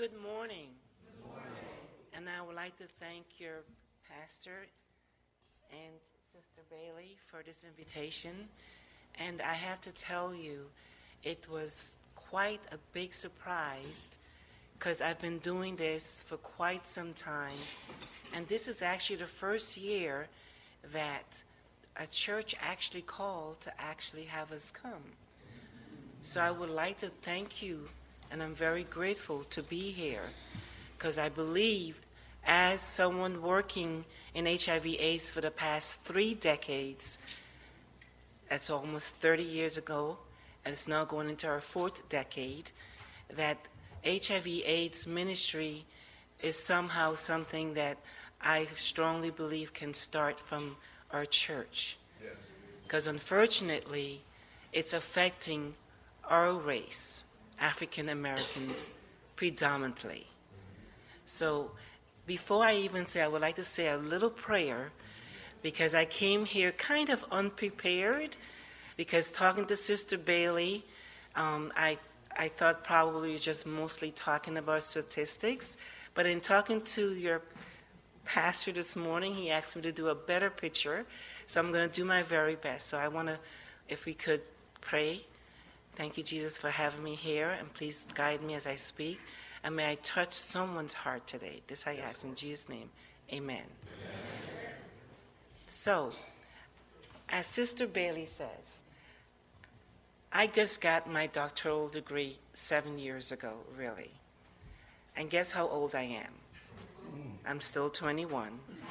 Good morning. And I would like to thank your pastor and Sister Bailey for this invitation. And I have to tell you, it was quite a big surprise because I've been doing this for quite some time. And this is actually the first year that a church actually called to actually have us come. So I would like to thank you, and I'm very grateful to be here because I believe as someone working in HIV/AIDS for the past 3 decades, that's almost 30 years ago, and it's now going into our 4th decade, that HIV/AIDS ministry is somehow something that I strongly believe can start from our church. Because unfortunately, it's affecting our race, African Americans, predominantly. So before I even say, I would like to say a little prayer because I came here kind of unprepared because talking to Sister Bailey, I thought probably just mostly talking about statistics, but in talking to your pastor this morning, he asked me to do a better picture, so I'm going to do my very best. So I want to, if we could pray. Thank you, Jesus, for having me here, and please guide me as I speak. And may I touch someone's heart today. This I ask in Jesus' name. Amen. Amen. So, as Sister Bailey says, I just got my doctoral degree 7 years ago, really. And guess how old I am? I'm still 21.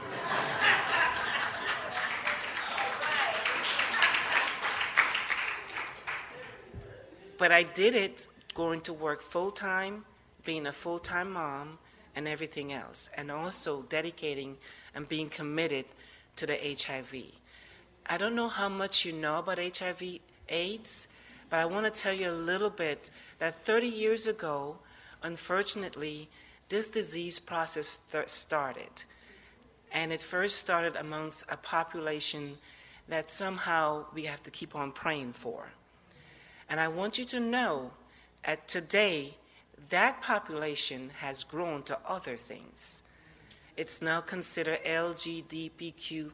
But I did it going to work full-time, being a full-time mom, and everything else, and also dedicating and being committed to the HIV. I don't know how much you know about HIV/AIDS, but I want to tell you a little bit that 30 years ago, unfortunately, this disease process started. And it first started amongst a population that somehow we have to keep on praying for. And I want you to know that today, that population has grown to other things. It's now considered LGBTQ+.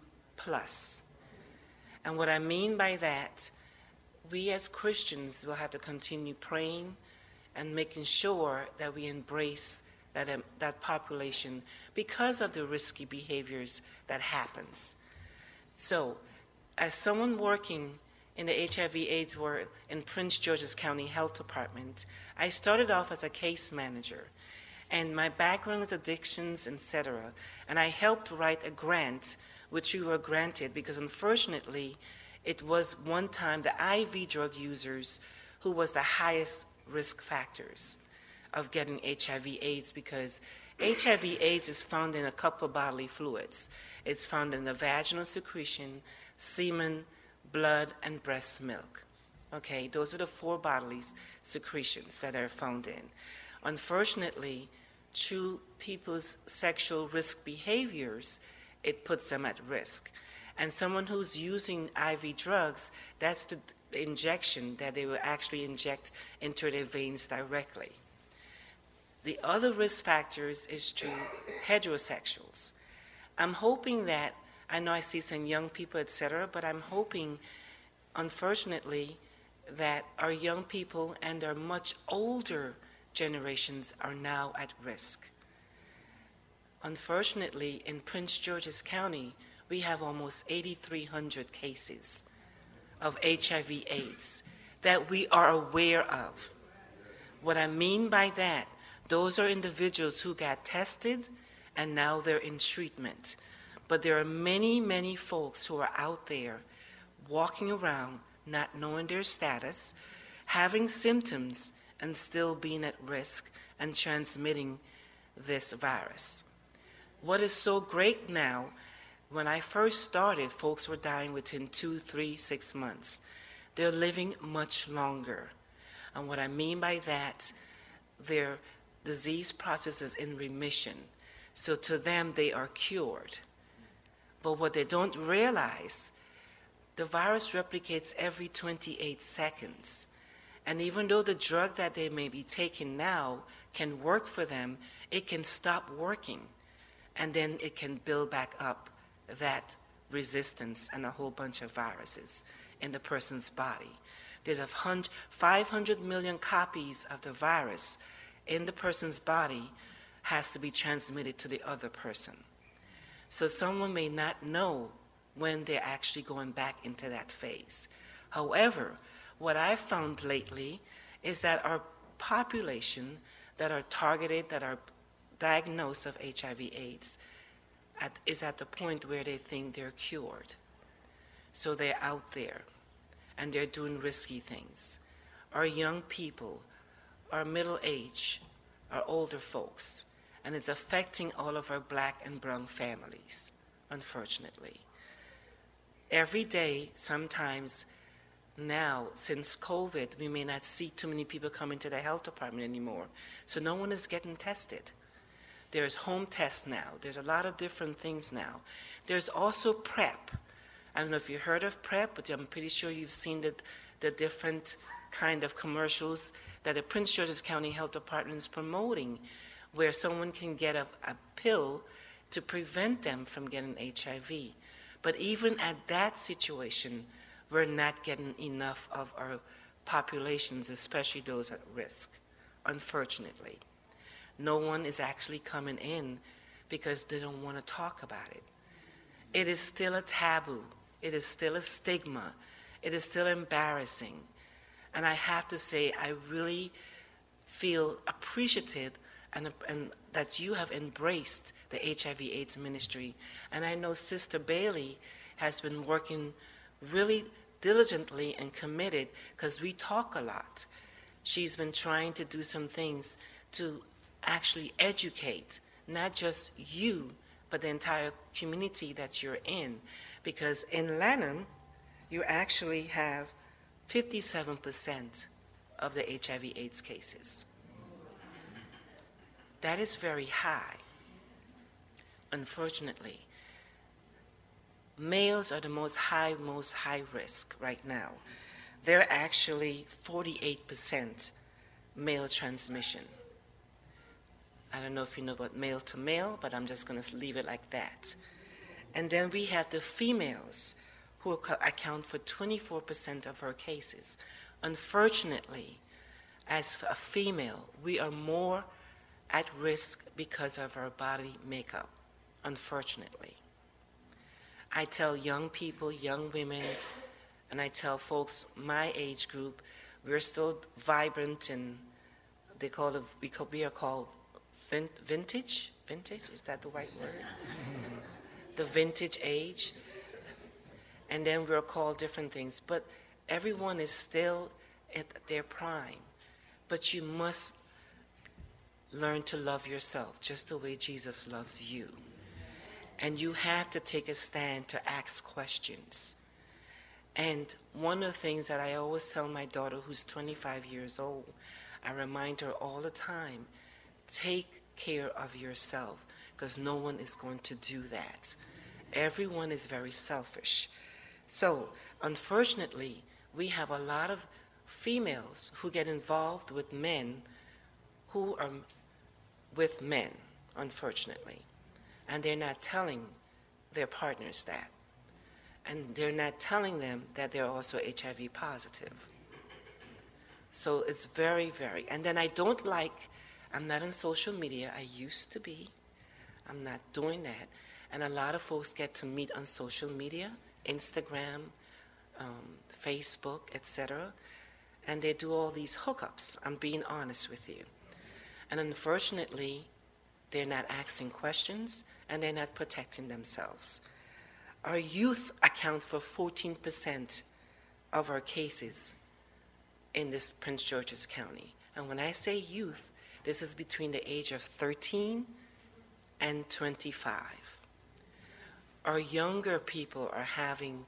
And what I mean by that, we as Christians will have to continue praying and making sure that we embrace that population because of the risky behaviors that happens. So, as someone working in the HIV/AIDS world in Prince George's County Health Department, I started off as a case manager, and my background is addictions, etc. And I helped write a grant, which we were granted because unfortunately, it was one time the IV drug users who was the highest risk factors of getting HIV/AIDS because HIV/AIDS is found in a couple of bodily fluids. It's found in the vaginal secretion, semen, blood, and breast milk. Okay, those are the 4 bodily secretions that are found in. Unfortunately, through people's sexual risk behaviors, it puts them at risk. And someone who's using IV drugs, that's the injection that they will actually inject into their veins directly. The other risk factors is through heterosexuals. I'm hoping that, I know I see some young people, etc., but I'm hoping, unfortunately, that our young people and our much older generations are now at risk. Unfortunately, in Prince George's County, we have almost 8,300 cases of HIV/AIDS that we are aware of. What I mean by that, those are individuals who got tested and now they're in treatment. But there are many, many folks who are out there walking around not knowing their status, having symptoms, and still being at risk and transmitting this virus. What is so great now, when I first started, folks were dying within 2, 3, 6 months. They're living much longer. And what I mean by that, their disease process is in remission. So to them, they are cured. But what they don't realize, the virus replicates every 28 seconds. And even though the drug that they may be taking now can work for them, it can stop working, and then it can build back up that resistance and a whole bunch of viruses in the person's body. There's 500 million copies of the virus in the person's body has to be transmitted to the other person. So someone may not know when they're actually going back into that phase. However, what I've found lately is that our population that are targeted, that are diagnosed of HIV/AIDS, is at the point where they think they're cured. So they're out there, and they're doing risky things. Our young people, our middle age, our older folks, and it's affecting all of our black and brown families, unfortunately. Every day, sometimes now, since COVID, we may not see too many people coming to the health department anymore, so no one is getting tested. There's home tests now. There's a lot of different things now. There's also PrEP. I don't know if you heard of PrEP, but I'm pretty sure you've seen the different kind of commercials that the Prince George's County Health Department is promoting, where someone can get a pill to prevent them from getting HIV. But even at that situation, we're not getting enough of our populations, especially those at risk, unfortunately. No one is actually coming in because they don't want to talk about it. It is still a taboo. It is still a stigma. It is still embarrassing. And I have to say, I really feel appreciative and that you have embraced the HIV/AIDS ministry. And I know Sister Bailey has been working really diligently and committed, because we talk a lot. She's been trying to do some things to actually educate not just you, but the entire community that you're in. Because in Lanham, you actually have 57% of the HIV/AIDS cases. That is very high, unfortunately. Males are the most high risk right now. They're actually 48% male transmission. I don't know if you know about male to male, but I'm just going to leave it like that. And then we have the females, who account for 24% of our cases. Unfortunately, as a female, we are more at risk because of our body makeup, unfortunately. I tell young people, young women, and I tell folks my age group, we're still vibrant, and we are called vintage? Vintage, is that the right word? The vintage age. And then we're called different things. But everyone is still at their prime. But you must learn to love yourself just the way Jesus loves you. And you have to take a stand to ask questions. And one of the things that I always tell my daughter, who's 25 years old, I remind her all the time, take care of yourself, because no one is going to do that. Everyone is very selfish. So, unfortunately, we have a lot of females who get involved with men who are with men, unfortunately. And they're not telling their partners that. And they're not telling them that they're also HIV positive. So it's very, very, and then I'm not on social media. I used to be. I'm not doing that. And a lot of folks get to meet on social media, Instagram, Facebook, etc. And they do all these hookups. I'm being honest with you. And unfortunately, they're not asking questions, and they're not protecting themselves. Our youth account for 14% of our cases in this Prince George's County. And when I say youth, this is between the age of 13 and 25. Our younger people are having,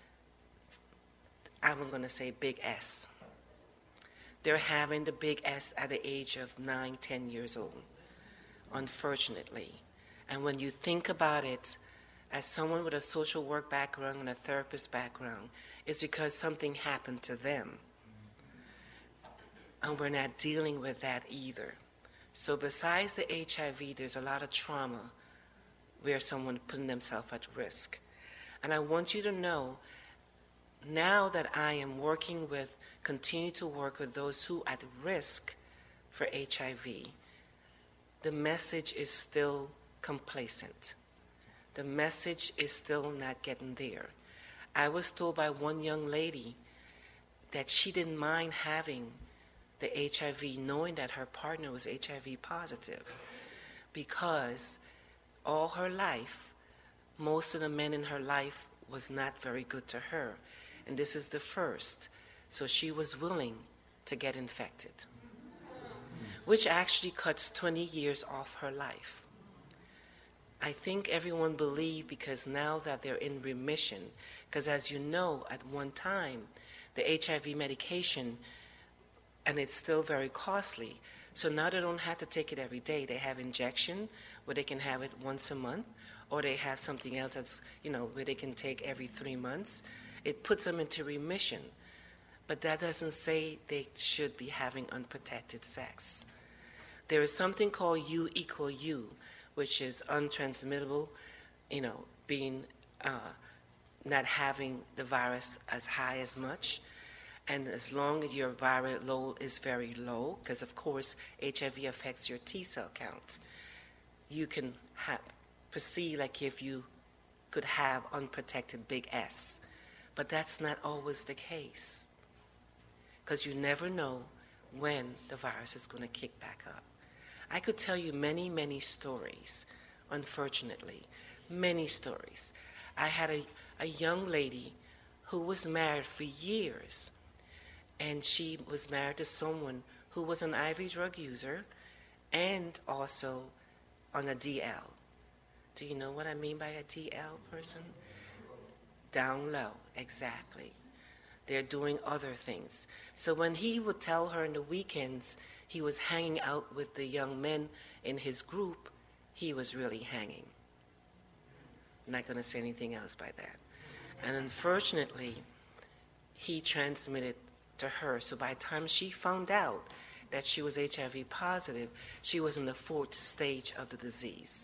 I'm going to say big S. They're having the big S at the age of 9, 10 years old, unfortunately. And when you think about it, as someone with a social work background and a therapist background, it's because something happened to them. And we're not dealing with that either. So besides the HIV, there's a lot of trauma where someone putting themselves at risk. And I want you to know, now that I am continue to work with those who at risk for HIV, the message is still complacent. The message is still not getting there. I was told by one young lady that she didn't mind having the HIV, knowing that her partner was HIV positive, because all her life, most of the men in her life was not very good to her, and this is the first, so she was willing to get infected, which actually cuts 20 years off her life. I think everyone believed, because now that they're in remission, because as you know, at one time, the HIV medication, and it's still very costly, so now they don't have to take it every day. They have injection where they can have it once a month, or they have something else that's, where they can take every 3 months. It puts them into remission, but that doesn't say they should be having unprotected sex. There is something called U equal U, which is untransmittable, being not having the virus as high as much. And as long as your viral load is very low, because of course HIV affects your T cell count, you can perceive like if you could have unprotected big S. But that's not always the case, because you never know when the virus is going to kick back up. I could tell you many, many stories, unfortunately, many stories. I had a young lady who was married for years, and she was married to someone who was an IV drug user and also on a DL. Do you know what I mean by a DL person? Down low, exactly. They're doing other things. So when he would tell her in the weekends he was hanging out with the young men in his group, he was really hanging. I'm not going to say anything else by that. And unfortunately, he transmitted to her. So by the time she found out that she was HIV positive, she was in the 4th stage of the disease.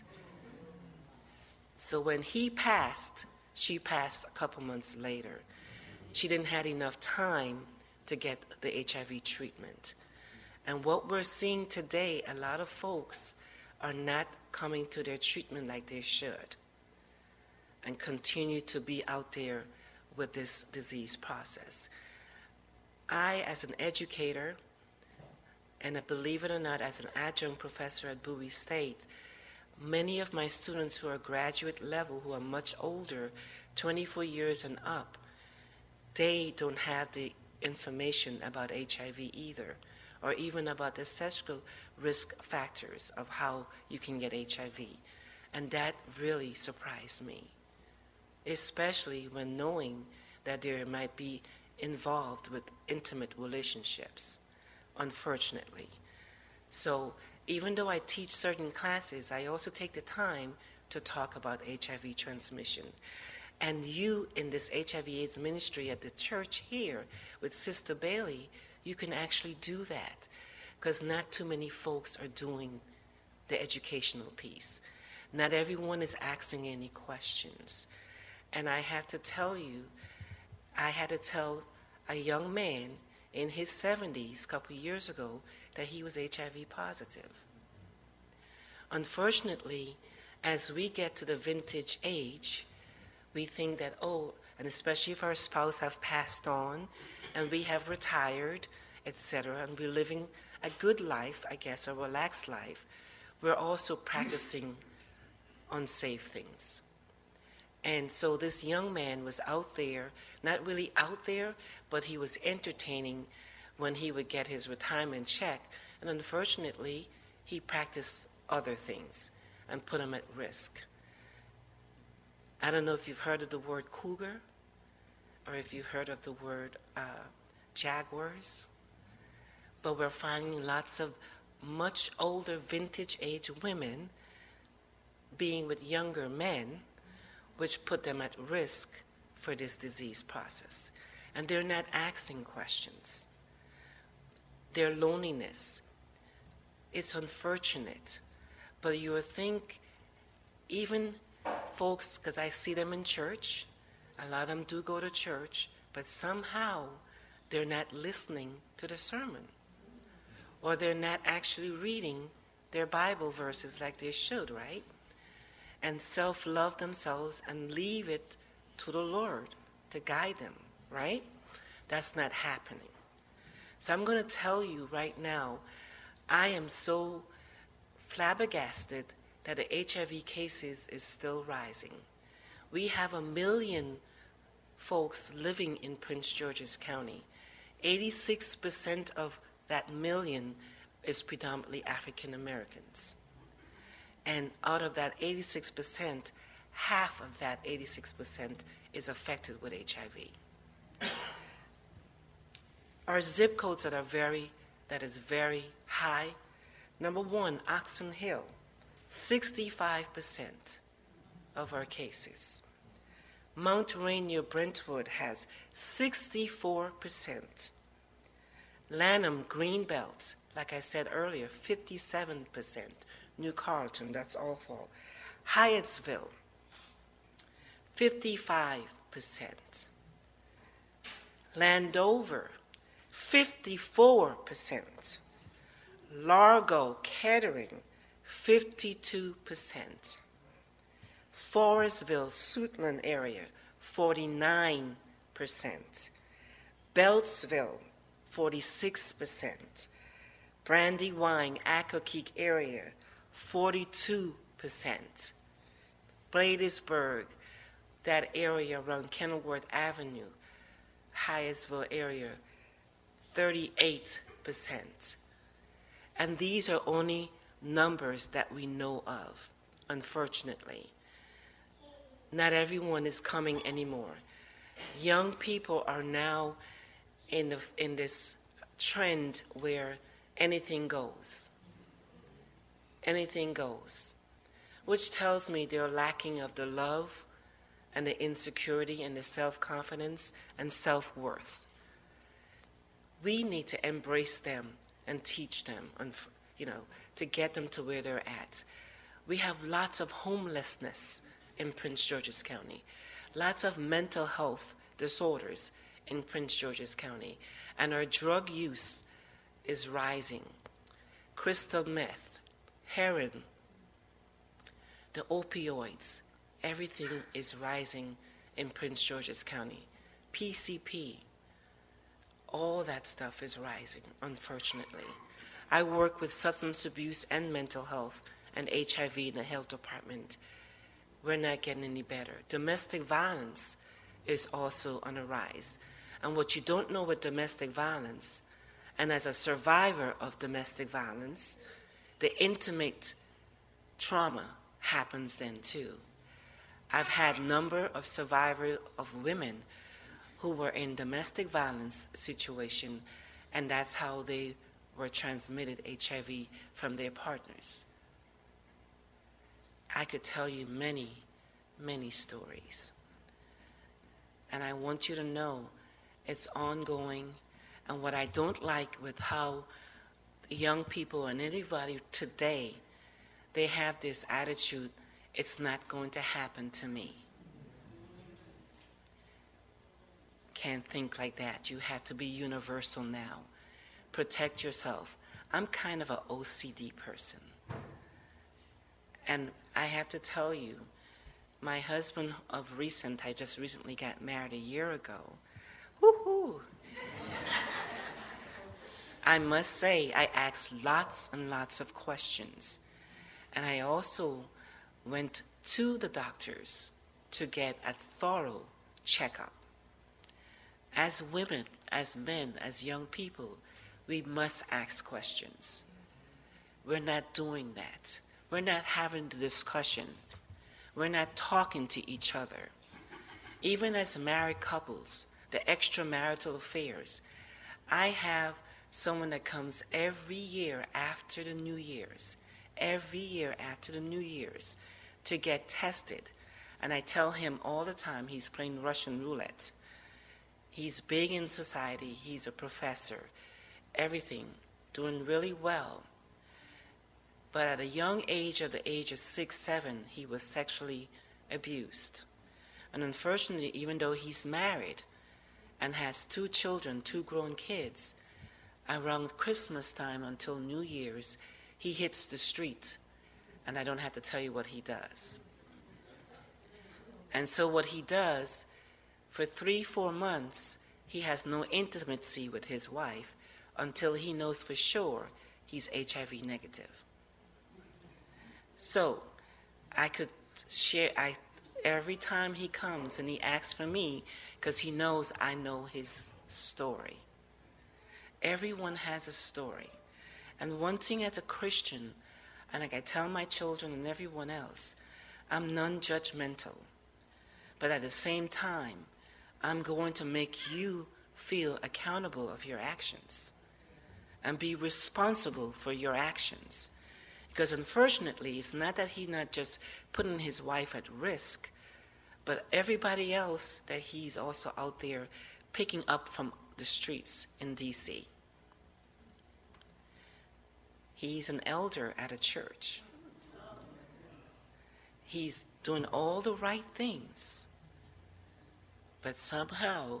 So when he passed, she passed a couple months later. She didn't have enough time to get the HIV treatment. And what we're seeing today, a lot of folks are not coming to their treatment like they should, and continue to be out there with this disease process. I, as an educator, and believe it or not, as an adjunct professor at Bowie State, many of my students who are graduate level, who are much older, 24 years and up, they don't have the information about HIV either, or even about the sexual risk factors of how you can get HIV. And that really surprised me, especially when knowing that there might be involved with intimate relationships, unfortunately. So even though I teach certain classes, I also take the time to talk about HIV transmission. And you, in this HIV/AIDS ministry at the church here with Sister Bailey, you can actually do that, because not too many folks are doing the educational piece. Not everyone is asking any questions. And I have to tell you, I had to tell a young man in his 70s a couple years ago that he was HIV positive. Unfortunately, as we get to the vintage age, we think that, and especially if our spouse have passed on and we have retired, etc., and we're living a good life, I guess, a relaxed life, we're also practicing unsafe things. And so this young man was out there, not really out there, but he was entertaining when he would get his retirement check. And unfortunately, he practiced other things and put him at risk. I don't know if you've heard of the word cougar, or if you've heard of the word jaguars, but we're finding lots of much older vintage age women being with younger men, which put them at risk for this disease process. And they're not asking questions. Their loneliness it's unfortunate. But you would think even folks, because I see them in church, a lot of them do go to church, but somehow they're not listening to the sermon. Or they're not actually reading their Bible verses like they should, right? And self-love themselves and leave it to the Lord to guide them, right? That's not happening. So I'm going to tell you right now, I am so flabbergasted that the HIV cases is still rising. We have 1 million folks living in Prince George's County. 86% of that million is predominantly African Americans. And out of that 86%, half of that 86% is affected with HIV. Our zip codes that is very high. Number 1, Oxon Hill, 65% of our cases. Mount Rainier Brentwood has 64%. Lanham Greenbelt, like I said earlier, 57%. New Carlton, that's awful. Hyattsville, 55%. Landover, 54%. Largo, Kettering, 52%. Forestville, Suitland area, 49%. Beltsville, 46%. Brandywine, Accokeek area, 42%. Bladensburg, that area around Kenilworth Avenue, Hyattsville area, 38%. And these are only numbers that we know of, unfortunately. Not everyone is coming anymore. Young people are now in this trend where anything goes. Anything goes. Which tells me they're lacking of the love and the insecurity and the self-confidence and self-worth. We need to embrace them and teach them, to get them to where they're at. We have lots of homelessness in Prince George's County, lots of mental health disorders in Prince George's County, and our drug use is rising. Crystal meth, heroin, the opioids, everything is rising in Prince George's County. PCP, all that stuff is rising, unfortunately. I work with substance abuse and mental health and HIV in the health department. We're not getting any better. Domestic violence is also on a rise. And what you don't know with domestic violence, and as a survivor of domestic violence, the intimate trauma happens then too. I've had a number of survivors of women who were in domestic violence situation, and that's how they were transmitted HIV from their partners. I could tell you many, many stories. And I want you to know it's ongoing. And what I don't like with how young people and anybody today, they have this attitude, it's not going to happen to me. Can't think like that. You have to be universal now. Protect yourself. I'm kind of an OCD person. And I have to tell you, my husband of recent, I just recently got married a year ago. Woohoo! I must say, I asked lots and lots of questions. And I also went to the doctors to get a thorough checkup. As women, as men, as young people, we must ask questions. We're not doing that. We're not having the discussion. We're not talking to each other. Even as married couples, the extramarital affairs, I have someone that comes every year after the New Year's, to get tested. And I tell him all the time he's playing Russian roulette. He's big in society, he's a professor, everything, doing really well. But at a young age, of the age of 6, 7, he was sexually abused. And unfortunately, even though he's married and has 2 children, 2 grown kids, around Christmas time until New Year's, he hits the street. And I don't have to tell you what he does. And so what he does, for 3, 4 months, he has no intimacy with his wife until he knows for sure he's HIV negative. So I could share, every time he comes and he asks for me, because he knows I know his story. Everyone has a story. And one thing as a Christian, and like I tell my children and everyone else, I'm non-judgmental. But at the same time, I'm going to make you feel accountable of your actions and be responsible for your actions. Because unfortunately, it's not that he's not just putting his wife at risk, but everybody else that he's also out there picking up from the streets in D.C. He's an elder at a church. He's doing all the right things. But somehow,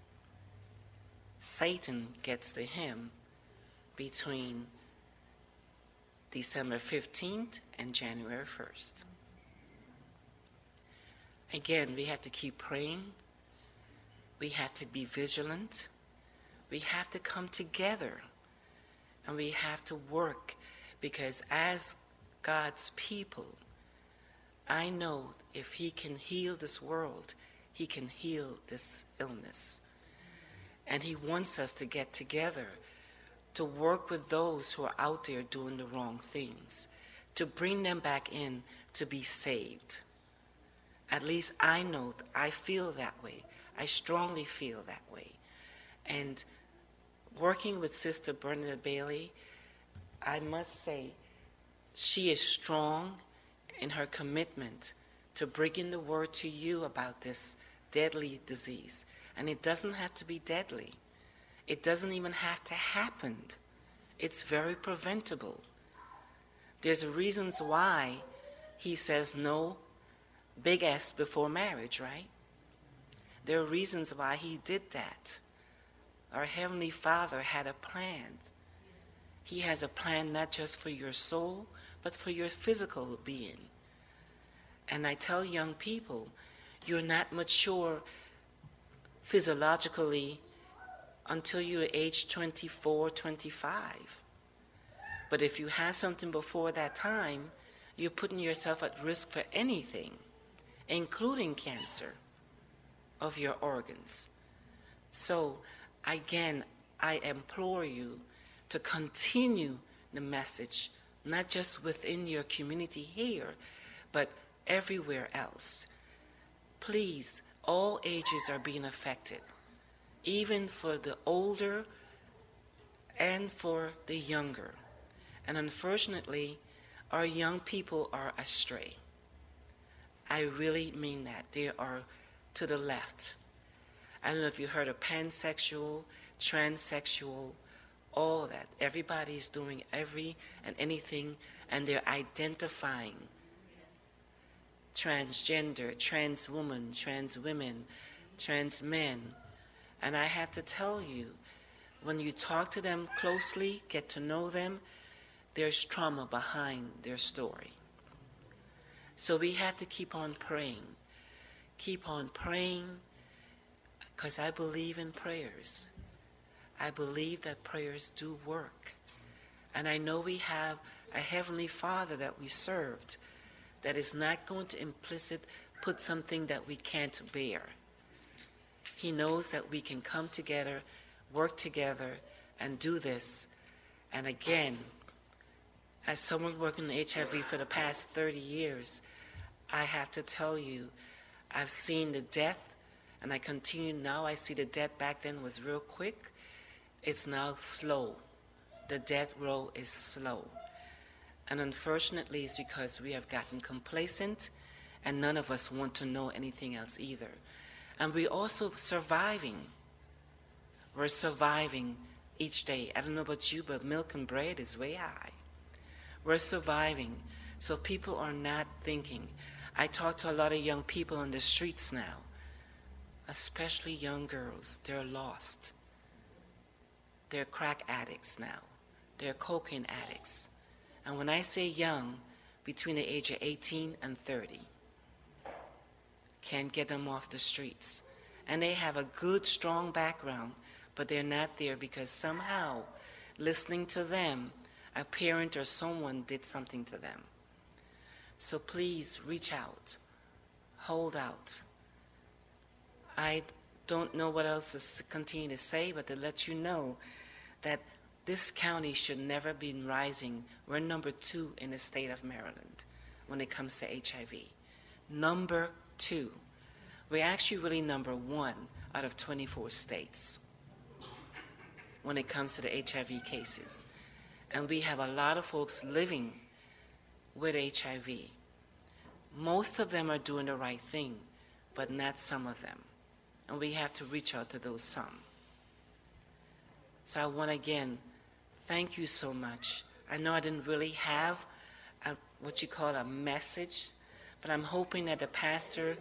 Satan gets to him between December 15th and January 1st. Again, we have to keep praying. We have to be vigilant. We have to come together. And we have to work, because as God's people, I know if he can heal this world, he can heal this illness. And he wants us to get together to work with those who are out there doing the wrong things, to bring them back in to be saved. At least I know, I feel that way. I strongly feel that way. And working with Sister Bernadette Bailey, I must say, she is strong in her commitment to bringing the word to you about this deadly disease. And it doesn't have to be deadly. It doesn't even have to happen. It's very preventable. There's reasons why he says no big S before marriage, right? There are reasons why he did that. Our Heavenly Father had a plan. He has a plan not just for your soul, but for your physical being. And I tell young people, you're not mature physiologically until you're age 24, 25. But if you have something before that time, you're putting yourself at risk for anything, including cancer of your organs. So, again, I implore you to continue the message, not just within your community here, but everywhere else. Please, all ages are being affected, even for the older and for the younger. And unfortunately, our young people are astray. I really mean that. They are to the left. I don't know if you heard of pansexual, transsexual, all that. Everybody's doing every and anything, and they're identifying transgender, trans woman, trans women, trans men. And I have to tell you, when you talk to them closely, get to know them, there's trauma behind their story. So we have to keep on praying. Keep on praying, because I believe in prayers. I believe that prayers do work. And I know we have a Heavenly Father that we served that is not going to implicit put something that we can't bear. He knows that we can come together, work together, and do this. And again, as someone working in HIV for the past 30 years, I have to tell you, I've seen the death, and I continue now. I see the death back then was real quick. It's now slow. The death row is slow. And unfortunately, it's because we have gotten complacent, and none of us want to know anything else either. And we're also surviving. We're surviving each day. I don't know about you, but milk and bread is way high. We're surviving, so people are not thinking. I talk to a lot of young people on the streets now, especially young girls. They're lost. They're crack addicts now. They're cocaine addicts. And when I say young, between the age of 18 and 30, can't get them off the streets. And they have a good, strong background, but they're not there because somehow, listening to them, a parent or someone did something to them. So please reach out, hold out. I don't know what else to continue to say, but to let you know that this county should never be rising. We're number 2 in the state of Maryland when it comes to HIV. Number 2. We're actually really number 1 out of 24 states when it comes to the HIV cases. And we have a lot of folks living with HIV. Most of them are doing the right thing, but not some of them. And we have to reach out to those some. So I want to again thank you so much. I know I didn't really have what you call a message, but I'm hoping that the pastor.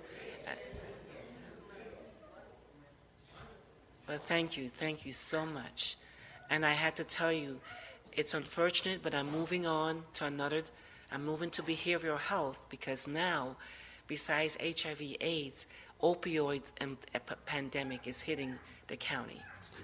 Well, thank you so much. And I had to tell you, it's unfortunate, but I'm moving on to another. I'm moving to behavioral health because now, besides HIV/AIDS, opioid and pandemic is hitting the county.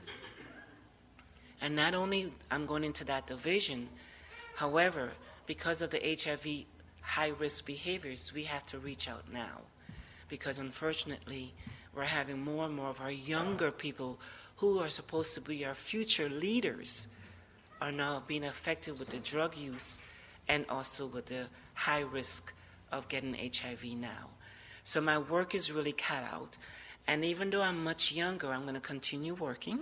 And not only I'm going into that division, however, because of the HIV high-risk behaviors, we have to reach out now. Because unfortunately, we're having more and more of our younger people who are supposed to be our future leaders are now being affected with the drug use and also with the high risk of getting HIV now. So my work is really cut out. And even though I'm much younger, I'm going to continue working.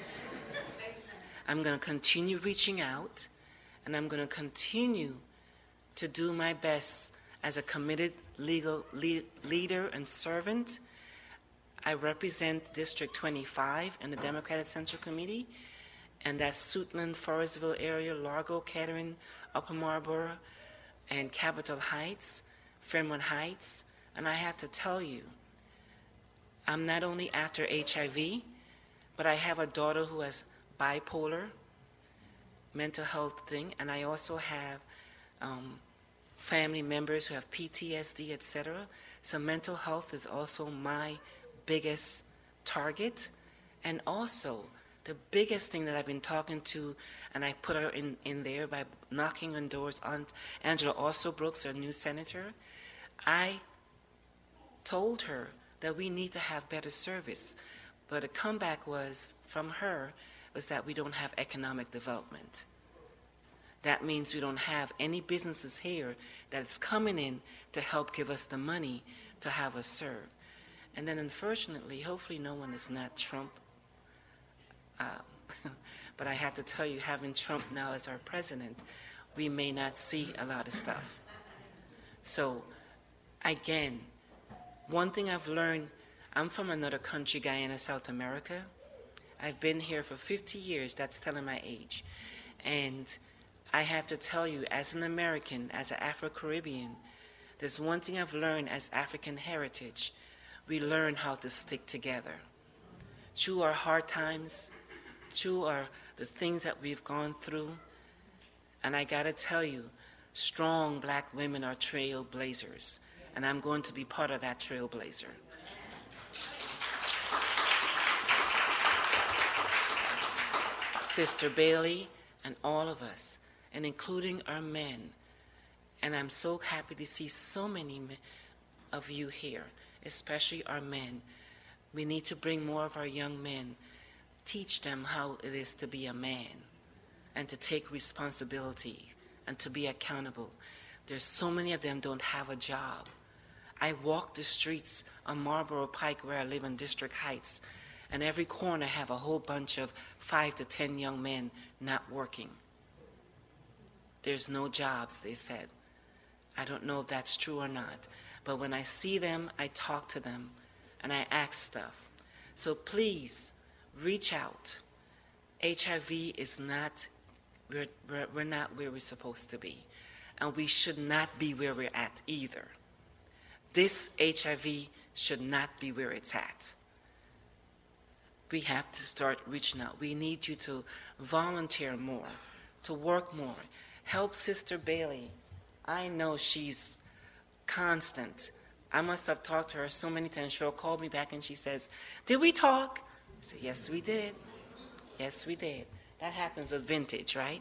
I'm going to continue reaching out, and I'm going to continue to do my best as a committed legal leader and servant. I represent District 25 in the Democratic Central Committee, and that's Suitland, Forestville area, Largo, Kettering, Upper Marlboro, and Capitol Heights, Fairmont Heights. And I have to tell you, I'm not only after HIV, but I have a daughter who has bipolar, mental health thing, and I also have family members who have PTSD, etc. So mental health is also my biggest target. And also, the biggest thing that I've been talking to, and I put her in there by knocking on doors, Aunt Angela Alsobrooks, our new senator, I told her that we need to have better service. But the comeback was from her was that we don't have economic development. That means we don't have any businesses here that is coming in to help give us the money to have us serve. And then unfortunately, hopefully no one is not Trump. But I have to tell you, having Trump now as our president, we may not see a lot of stuff. So again, one thing I've learned, I'm from another country, Guyana, South America. I've been here for 50 years, that's telling my age. And I have to tell you, as an American, as an Afro-Caribbean, there's one thing I've learned as African heritage. We learn how to stick together. Through our hard times, through the things that we've gone through, and I gotta tell you, strong black women are trailblazers, and I'm going to be part of that trailblazer. Sister Bailey and all of us, and including our men, and I'm so happy to see so many of you here, especially our men. We need to bring more of our young men, teach them how it is to be a man and to take responsibility and to be accountable. There's so many of them don't have a job. I walk the streets on Marlboro Pike where I live in District Heights, and every corner have a whole bunch of 5 to 10 young men not working. There's no jobs, they said. I don't know if that's true or not, but when I see them, I talk to them and I ask stuff. So please reach out. HIV is not we're not where we're supposed to be. And we should not be where we're at either. This HIV should not be where it's at. We have to start reaching out. We need you to volunteer more, to work more. Help Sister Bailey. I know she's constant. I must have talked to her so many times. She'll call me back and she says, "Did we talk?" I say, "Yes, we did. Yes, we did." That happens with vintage, right?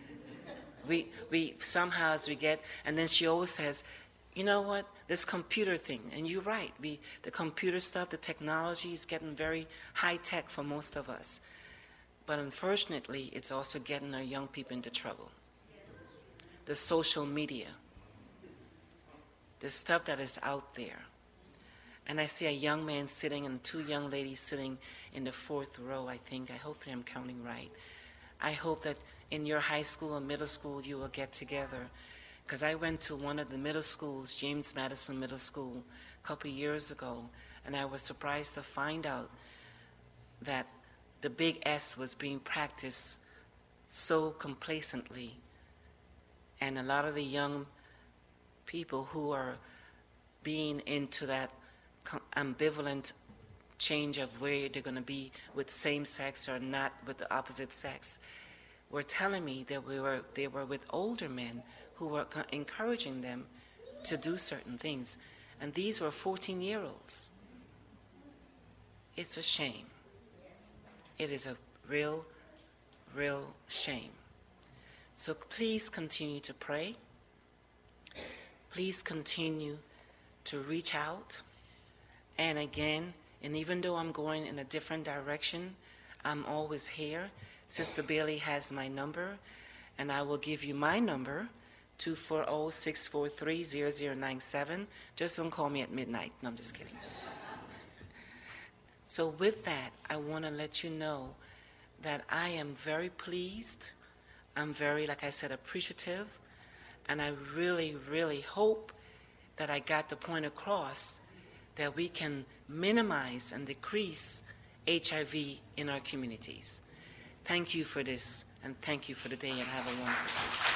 We somehow as we get, and then she always says, "You know what, this computer thing," and you're right, the computer stuff, the technology is getting very high tech for most of us. But unfortunately, it's also getting our young people into trouble. The social media, the stuff that is out there. And I see a young man sitting and two young ladies sitting in the 4th row, I think. Hopefully I'm counting right. I hope that in your high school or middle school you will get together. Because I went to one of the middle schools, James Madison Middle School, a couple of years ago, and I was surprised to find out that the big S was being practiced so complacently. And a lot of the young people who are being into that ambivalent change of where they're going to be with same sex or not with the opposite sex were telling me that they were with older men who were encouraging them to do certain things. And these were 14-year-olds. It's a shame. It is a real, real shame. So please continue to pray. Please continue to reach out. And again, and even though I'm going in a different direction, I'm always here. Sister Bailey has my number, and I will give you my number, 240-643-0097. Just don't call me at midnight. No, I'm just kidding. So with that, I want to let you know that I am very pleased. I'm very, like I said, appreciative. And I really, really hope that I got the point across that we can minimize and decrease HIV in our communities. Thank you for this, and thank you for the day, and have a wonderful day.